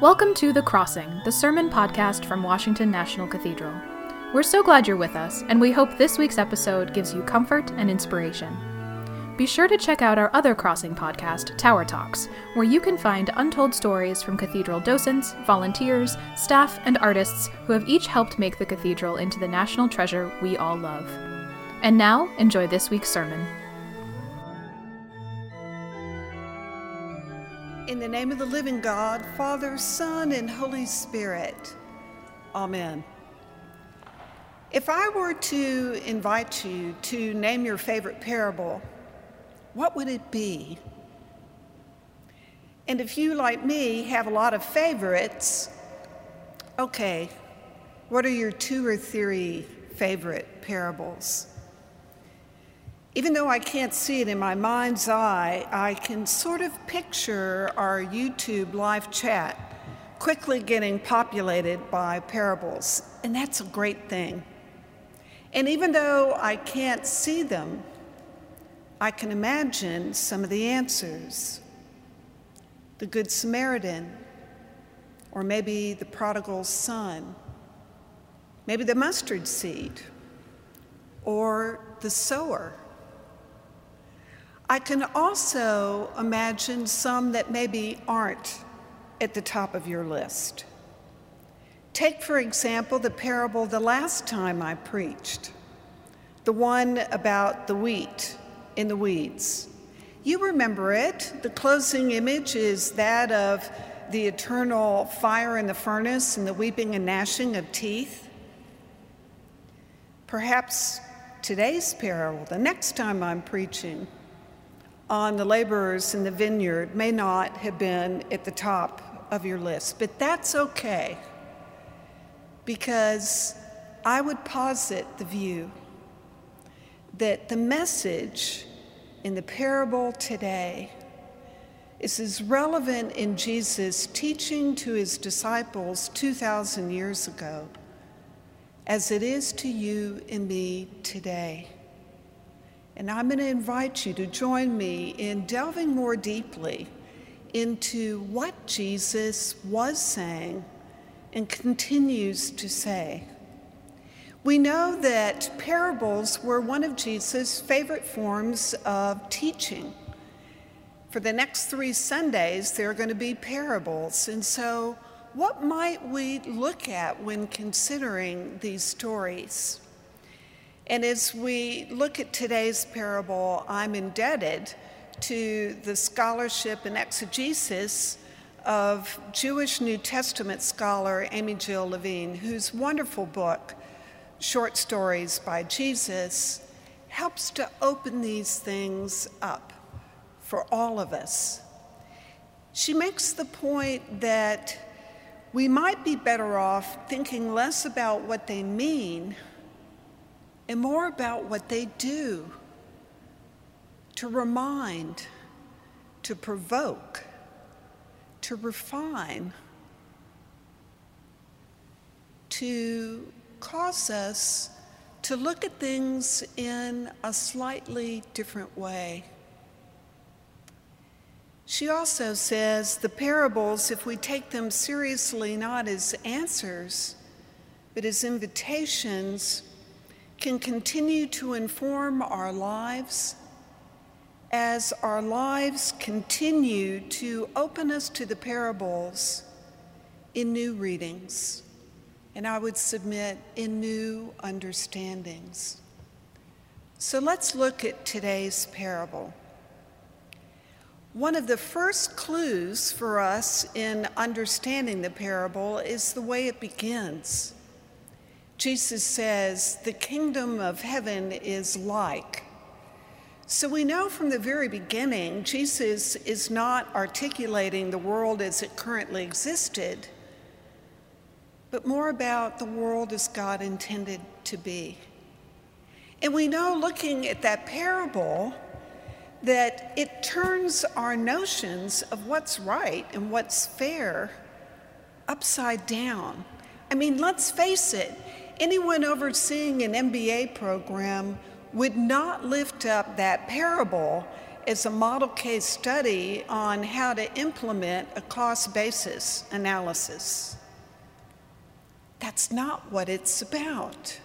Welcome to The Crossing, the sermon podcast from Washington National Cathedral. We're so glad you're with us, and we hope this week's episode gives you comfort and inspiration. Be sure to check out our other Crossing podcast, Tower Talks, where you can find untold stories from cathedral docents, volunteers, staff, and artists who have each helped make the cathedral into the national treasure we all love. And now, enjoy this week's sermon. In the name of the living God, Father, Son, and Holy Spirit. Amen. If I were to invite you to name your favorite parable, what would it be? And if you, like me, have a lot of favorites, okay, what are your 2 or 3 favorite parables? Even though I can't see it in my mind's eye, I can sort of picture our YouTube live chat quickly getting populated by parables, and that's a great thing. And even though I can't see them, I can imagine some of the answers. The Good Samaritan, or maybe the prodigal son, maybe the mustard seed, or the sower. I can also imagine some that maybe aren't at the top of your list. Take, for example, the parable the last time I preached, the one about the wheat in the weeds. You remember it. The closing image is that of the eternal fire in the furnace and the weeping and gnashing of teeth. Perhaps today's parable, the next time I'm preaching on the laborers in the vineyard, may not have been at the top of your list, but that's okay, because I would posit the view that the message in the parable today is as relevant in Jesus' teaching to his disciples 2,000 years ago as it is to you and me today. And I'm going to invite you to join me in delving more deeply into what Jesus was saying and continues to say. We know that parables were one of Jesus' favorite forms of teaching. For the next 3 Sundays, there are going to be parables. And so what might we look at when considering these stories? And as we look at today's parable, I'm indebted to the scholarship and exegesis of Jewish New Testament scholar Amy Jill Levine, whose wonderful book, Short Stories by Jesus, helps to open these things up for all of us. She makes the point that we might be better off thinking less about what they mean and more about what they do, to remind, to provoke, to refine, to cause us to look at things in a slightly different way. She also says the parables, if we take them seriously not as answers, but as invitations, can continue to inform our lives as our lives continue to open us to the parables in new readings, and I would submit in new understandings. So let's look at today's parable. One of the first clues for us in understanding the parable is the way it begins. Jesus says, the kingdom of heaven is like. So we know from the very beginning, Jesus is not articulating the world as it currently existed, but more about the world as God intended to be. And we know, looking at that parable, that it turns our notions of what's right and what's fair upside down. I mean, let's face it, anyone overseeing an MBA program would not lift up that parable as a model case study on how to implement a cost basis analysis. That's not what it's about.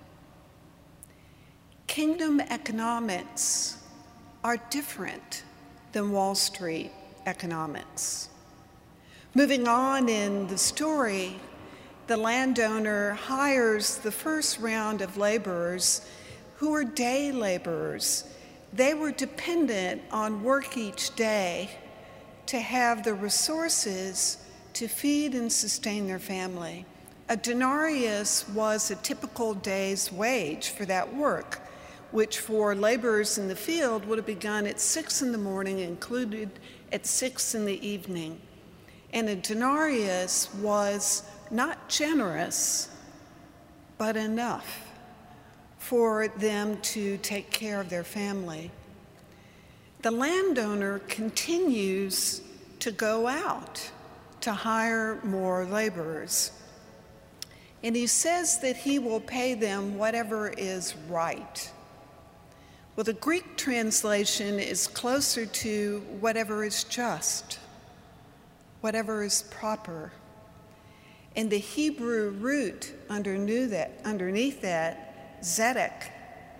Kingdom economics are different than Wall Street economics. Moving on in the story, the landowner hires the first round of laborers who are day laborers. They were dependent on work each day to have the resources to feed and sustain their family. A denarius was a typical day's wage for that work, which for laborers in the field would have begun at 6 in the morning and concluded at 6 in the evening. And a denarius was not generous, but enough for them to take care of their family. The landowner continues to go out to hire more laborers. And he says that he will pay them whatever is right. Well, the Greek translation is closer to whatever is just, whatever is proper. And the Hebrew root underneath that, zedek,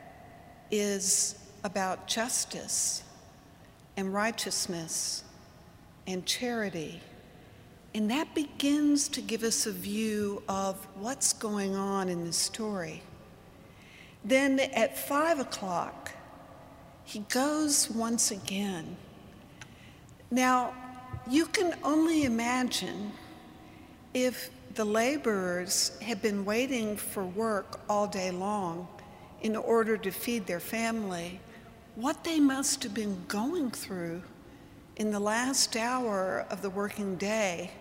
is about justice and righteousness and charity. And that begins to give us a view of what's going on in the story. Then at 5 o'clock, he goes once again. Now, you can only imagine if the laborers had been waiting for work all day long in order to feed their family, what they must have been going through in the last hour of the working day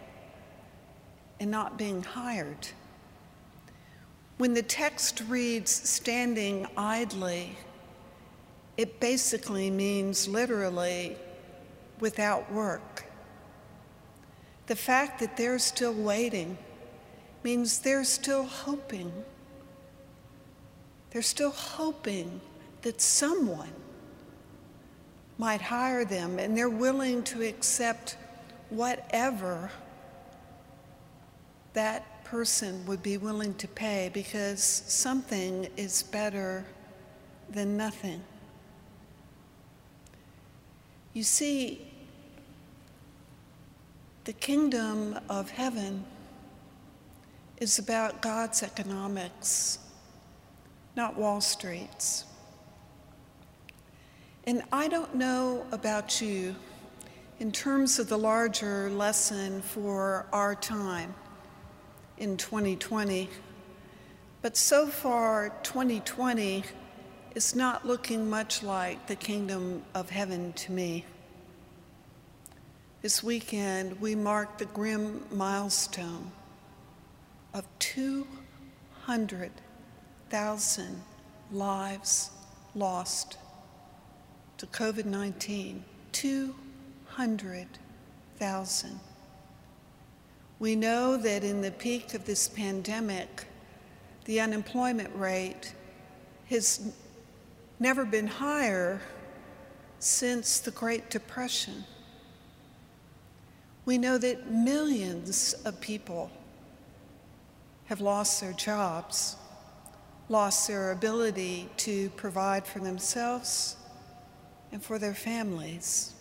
and not being hired. When the text reads standing idly, it basically means literally without work. The fact that they're still waiting means they're still hoping. They're still hoping that someone might hire them, and they're willing to accept whatever that person would be willing to pay, because something is better than nothing. You see, the kingdom of heaven is about God's economics, not Wall Street's. And I don't know about you in terms of the larger lesson for our time in 2020, but so far 2020 is not looking much like the kingdom of heaven to me. This weekend, we marked the grim milestone of 200,000 lives lost to COVID-19. 200,000. We know that in the peak of this pandemic, the unemployment rate has never been higher since the Great Depression. We know that millions of people have lost their jobs, lost their ability to provide for themselves and for their families.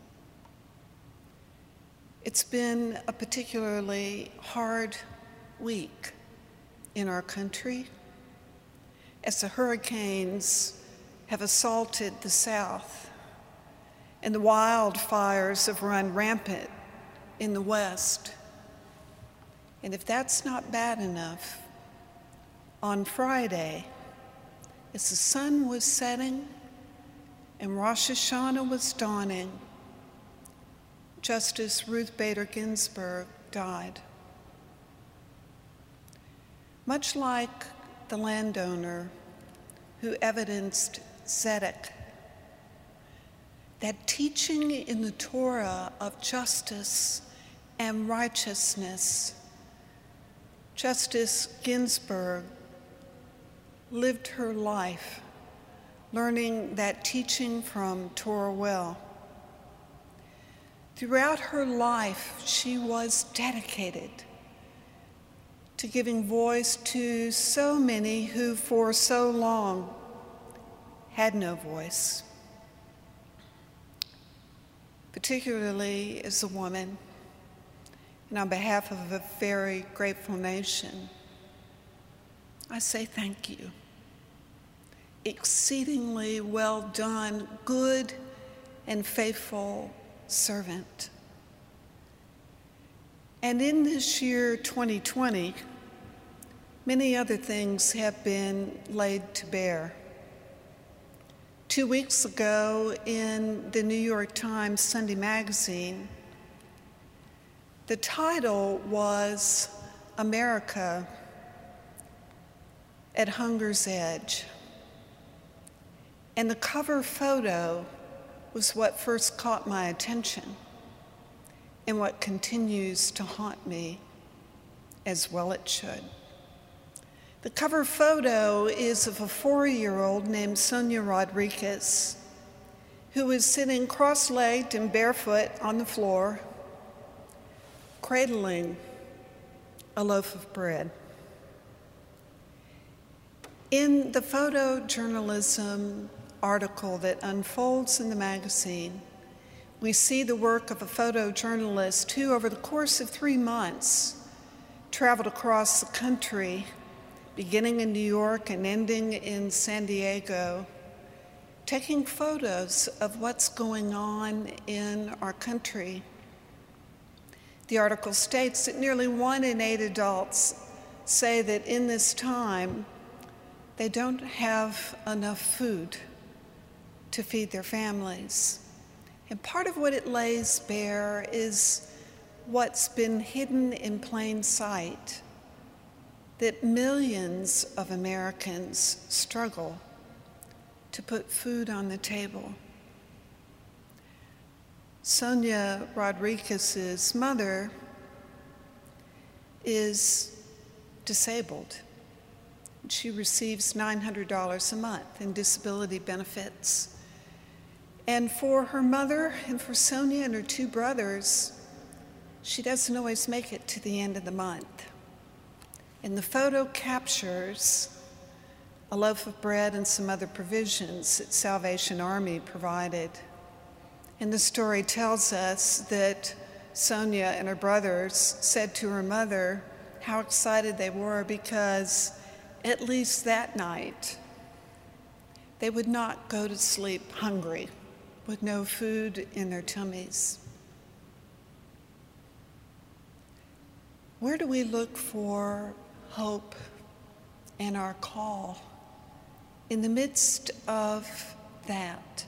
It's been a particularly hard week in our country as the hurricanes have assaulted the South and the wildfires have run rampant in the West. And if that's not bad enough, on Friday, as the sun was setting and Rosh Hashanah was dawning, Justice Ruth Bader Ginsburg died. Much like the landowner who evidenced zedek, that teaching in the Torah of justice and righteousness, Justice Ginsburg lived her life learning that teaching from Torah well. Throughout her life, she was dedicated to giving voice to so many who for so long had no voice, particularly as a woman. And on behalf of a very grateful nation, I say thank you. Exceedingly well done, good and faithful servant. And in this year 2020, many other things have been laid to bear. 2 weeks ago in the New York Times Sunday magazine, the title was America at Hunger's Edge. And the cover photo was what first caught my attention and what continues to haunt me, as well it should. The cover photo is of a 4-year-old named Sonia Rodriguez, who is sitting cross-legged and barefoot on the floor, cradling a loaf of bread. In the photojournalism article that unfolds in the magazine, we see the work of a photojournalist who, over the course of 3 months, traveled across the country, beginning in New York and ending in San Diego, taking photos of what's going on in our country. The article states that nearly 1 in 8 adults say that in this time, they don't have enough food to feed their families. And part of what it lays bare is what's been hidden in plain sight, that millions of Americans struggle to put food on the table. Sonia Rodriguez's mother is disabled. She receives $900 a month in disability benefits. And for her mother and for Sonia and her 2 brothers, she doesn't always make it to the end of the month. And the photo captures a loaf of bread and some other provisions that Salvation Army provided. And the story tells us that Sonia and her brothers said to her mother how excited they were because at least that night they would not go to sleep hungry with no food in their tummies. Where do we look for hope and our call in the midst of that?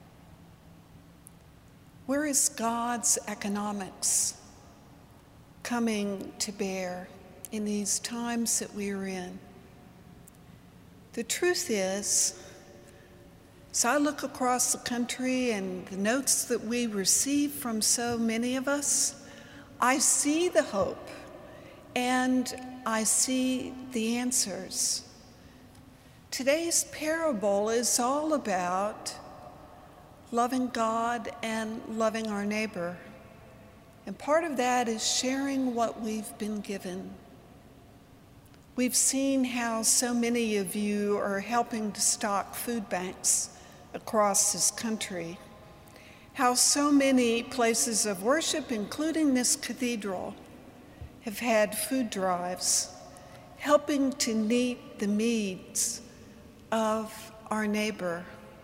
Where is God's economics coming to bear in these times that we are in? The truth is, as I look across the country and the notes that we receive from so many of us, I see the hope and I see the answers. Today's parable is all about loving God and loving our neighbor. And part of that is sharing what we've been given. We've seen how so many of you are helping to stock food banks across this country, how so many places of worship, including this cathedral, have had food drives, helping to meet the needs of our neighbor.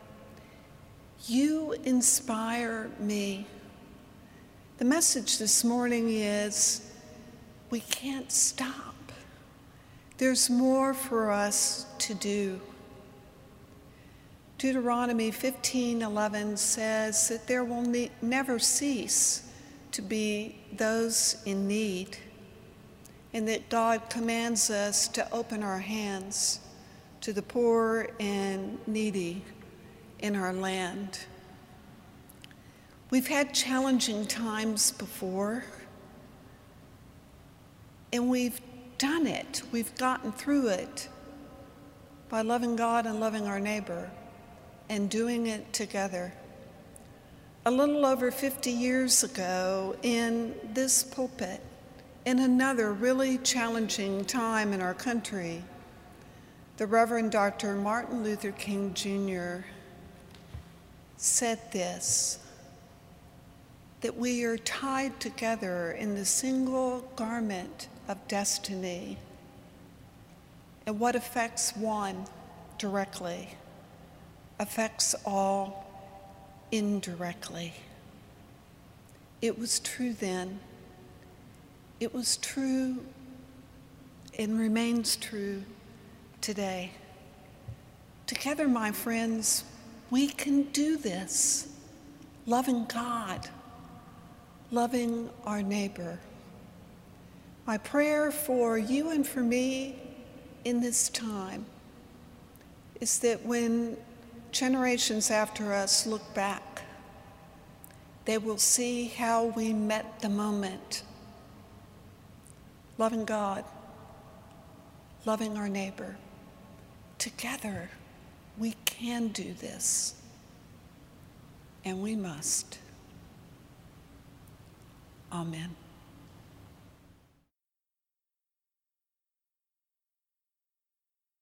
You inspire me. The message this morning is we can't stop. There's more for us to do. Deuteronomy 15:11 says that there will never cease to be those in need, and that God commands us to open our hands to the poor and needy in our land. We've had challenging times before, and we've done it. We've gotten through it by loving God and loving our neighbor. and doing it together. A little over 50 years ago, in this pulpit, in another really challenging time in our country, the Reverend Dr. Martin Luther King Jr. said this, that we are tied together in the single garment of destiny, and what affects one directly affects all indirectly. It was true then. It was true and remains true today. Together, my friends, we can do this, loving God, loving our neighbor. My prayer for you and for me in this time is that when generations after us look back, they will see how we met the moment. Loving God, loving our neighbor. Together, we can do this, and we must. Amen.